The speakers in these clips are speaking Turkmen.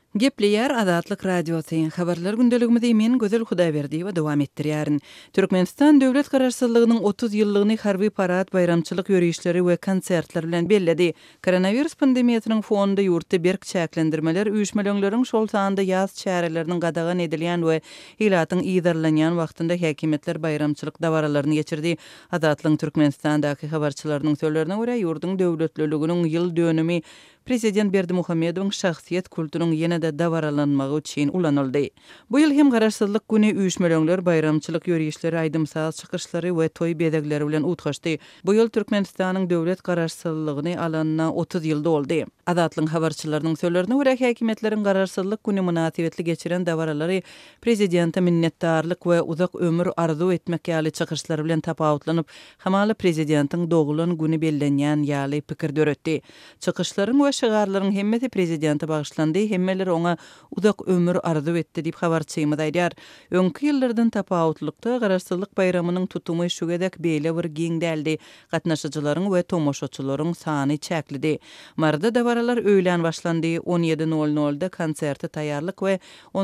Gepleyer Azatlyk Radiosyň habarlar gündeligimizde men Gözel Hudaýberdi we dowam etdirýärin. Türkmenistan döwlet garaşsyzlygynyň 30 ýyllygyny harby parat, bayramçylyk ýörüşleri we konsertler bilen belledi. Koronavirus pandemiýasynyň fonunda ýurtda berk çäklendirmeler üýşmeleriň şol sanda ýaz çäreleriniň gadagan edilýän we ilatyň ýydarlanýan wagtynda häkimetler bayramçylyk dawaralaryny geçirdi. Azatlyň Türkmenistandaky habarçylarynyň sözlerine görä ýurdun döwletliliginiň ýyl dönümi Prezident Berdimuhammedowyň şahsiýet kulturynyň ýene-de dawaralanmagy üçin ulanyldy. Bu ýyl hem garaşsyzlyk güni üýşmeler, bayramçylyk ýörüşleri, aýdymsaz çykyşlary we toý bedegleri bilen utgaşdy. Bu ýyl Türkmenistanyň döwlet garaşsyzlygyny alanyna 30 ýyl doldy. Azatlyň habarçylarynyň sözlerine görä häkimetleriň garaşsyzlyk güni münasibetli geçiren dawaralary prezidente minnetdarlyk we uzak ömür arzu etmek ýaly çykyşlary bilen tapawutlanyp, hamaly prezidentiň dogulany güni bellenýän ýaly pikir döretdi. Çykyşlaryň we şygarlaryň hemmeti prezidente bagyşlandy, hemmeleri oňa uzak ömür arzu etdi diýip habarçymyz aýdýar. Öňkü ýyllardan tapawutlykda garaşsyzlyk bayramynyň tutumy şu gedek beýle bir giň däldi. Gatnaşyjylaryň we tomoşaçylaryň sany çäklidi. Marda dawaralar öýlen başlandy. 17:00-da konserti taýýarlyk we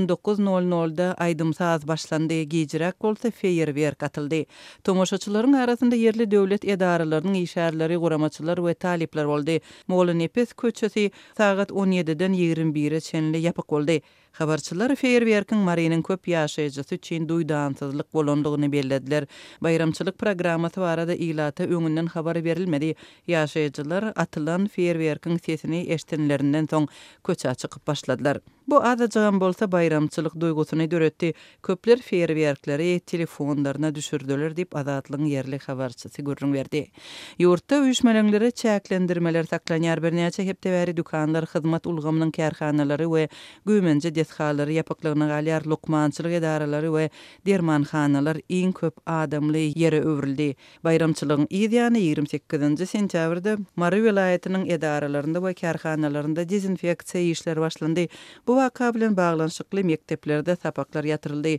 19:00-da aýdymsaz başlandy. Gejirek bolsa feýerwerk atyldy. Tomoşaçylaryň arasynda ýerli döwlet edaralarynyň işärleri, guramaçylar we talipler boldy. Moğol Nepes köçesi saat 17-den 21-e çenli ýapyk boldy. Habarçylar feýerwerkiň marynyň köp ýaşaýjysy üçin duýdansyzlyk bolandygyny bellediler. Bayramçylyk programmasy barada ilata öňünden habar berilmedi. Ýaşaýjylar atylan feýerwerkiň sesini eşdenlerinden soň köçe çykyp başladylar. Bu adajagan bolsa bayramçylyk duýgusyny döretdi. Köpler feýerwerkleri telefonlaryna düşürdiler diýip Azatlyň ýerli habarçysy görüň berdi. Ýurtda üýşmelenlere çäklendirmeler saklanýar, birnäçe hepde bäri dükanlar, hyzmat ulgamynyň kärhanalary we güýmence deshalary ýapyklygyna galýar, lokmançylyk edaralary we dermanhanalar iň köp adamly ýere öwrildi. Bayramçylygyň ýylyny 28 sentýabrda Mary vilayatynyň edaralarynda we kärhanalarynda dezinfeksiýa işleri başlandy. Bu waka bilen baglanşykly mekteplerde sapaklar ýatyryldy.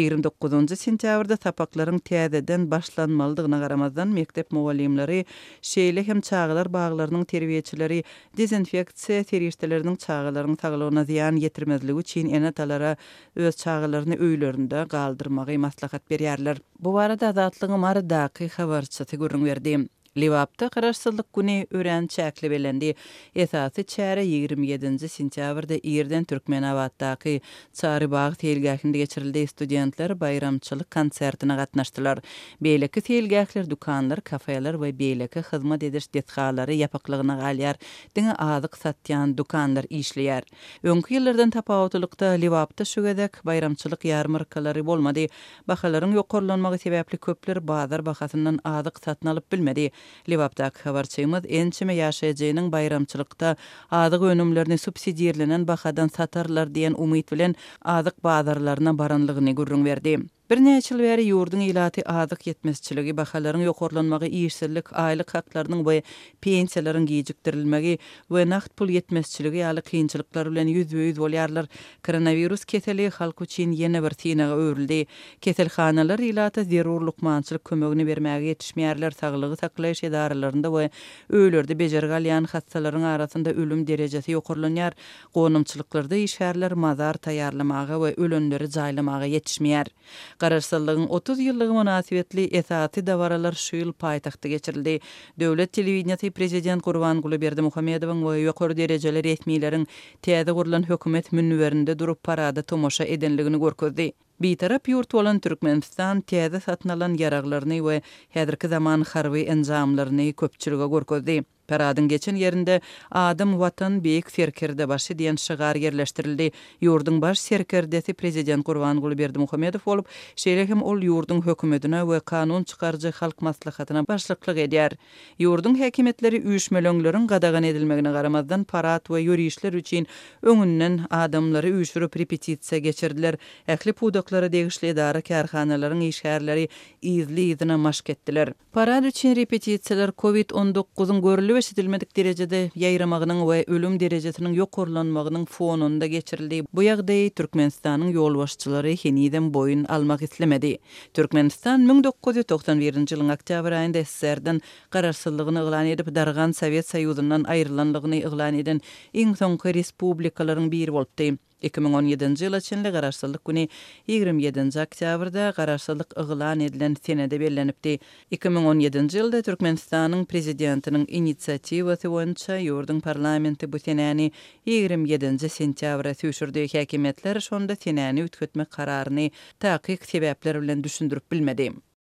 29 sentýabrda sapaklaryň täzeden başlanmalydygyna garamazdan mektep mugallimleri, şeýle hem çağlar baglarynyň terbiýeçileri dezinfeksiýa serişdeleriniň çağlaryň saglygyna ziýan ýetirmezligi üçin enatalara öz çağlaryny öýlerinde galdyrmagy maslahat berýärler. Bu barada Azatlygyň Marydaky habarçysy görüň berdi. Liwapda garaşsyzlyk güni ören çäkli belendi. Esasy çäre 27 sentýabrda ýerden Türkmenawatdaky Çarybag telgähinde geçirildi. Studentler bayramçylyk konsertine gatnaşdylar. Beýleki telgähler dukanlar, kafeler we beýleki hyzmat ediş dethalary ýapyklygyna galýar. Diňe azyk satýan dukanlar işleýär. Öňkü ýyllardan tapawutlykda Liwapda şu gedek bayramçylyk ýarmarkalary bolmady. Bahalaryň ýokarlanmagy sebäpli köpler bazar bahasyndan azyk satyn alyp bilmedi. Liwapdaky habarçymyz ençime ýaşaýjynyň bayramçylykda azyk önümlerini subsidiýerlenen bahadan satarlar diýen umyt bilen azyk bazarlaryna baranlygyny görüň berdi. Bir neçe ýyl bäri ýurdun ilaty azyk ýetmezçiligi, bahalaryň ýokarlanmagy, işsizlik, aýlyk haklarynyň we pensiýalaryň gejikdirilmegi we nakt pul ýetmezçiligi ýaly kynçylyklar bilen ýüzbe-ýüz bolýarlar. Koronavirus keseli halk üçin ýene bir synaga öwrildi. Keselhanalar ilaty zerur lukmançylyk kömegini bermäge ýetişmeýärler. Saglygy saklaýyş edaralarynda we öýlerde bejergalýan hastalaryň arasynda ölüm derejesi ýokarlanýar. Gonumçylyklarda işärler mazar taýýarlamaga we ölenleri jaýlamaga ýetişmeýär. Garaşsyzlygyň 30 ýyllygy münasibetli esasy dawaralar şu ýyl paýtagtda geçirildi. Döwlet telewizionyny prezident Gurbanguly Berdimuhammedowyň we ýokary derejeli resmiýleriň täze gurulan hökümet münberinde durup parada tomoşa edenligini görkezdi. Bitarap ýurt bolan Türkmenistan täze satyn alan ýaraglaryny we häzirki zaman harby enjamlaryny köpçülige görkezdi. Paradyň geçen ýerinde adam watan beýik serkerde başy diýen şygar ýerleşdirildi. Ýurdun baş serkerdesi prezident Gurbanguly Berdimuhammedow bolup, şeýle hem ol ýurdun hökümetine we kanun çykarjy halk maslahatyna başlyklyk edýär. Ýurdun häkimetleri üýşmelenleriň gadagan edilmegine garamazdan parat we ýörüşler üçin öňünden adamlary üýşürüp repetisiýa geçirdiler. Ähli pudaklary degişli edara kärhanalaryň işgärleri izli-izine maşk etdiler. Parad üçin repetisiýalar COVID-19-yň görüli eşidilmedik derejede ýaýramagynyň we ölüm derejesiniň ýokarlanmagynyň fonunda geçirildi. Bu ýagdaý Türkmenistanyň ýolbaşçylary heniden boyun almak islemedi. Türkmenistan 1991-nji ýylyň oktýabr aýynda SSR-den garaşsyzlygyny eglan edip dargan Sowet Soýuzundan aýrylanlygyny eglan eden iň soňky respublikalaryň biri bolupdy. 2017-nji ýyla çenli garaşsyzlyk güni 27-nji oktýabrda garaşsyzlyk yglan edilen senede bellenipdi. 2017-nji ýylda Türkmenistanyň prezidentiniň initsiatywasy boýunça ýurdun parlamenti bu senäni 27-nji sentýabra süýşürdi. Häkimetler şonda senäni ütgetmek kararyny takyk sebäpler bilen düşündirip bilmedi.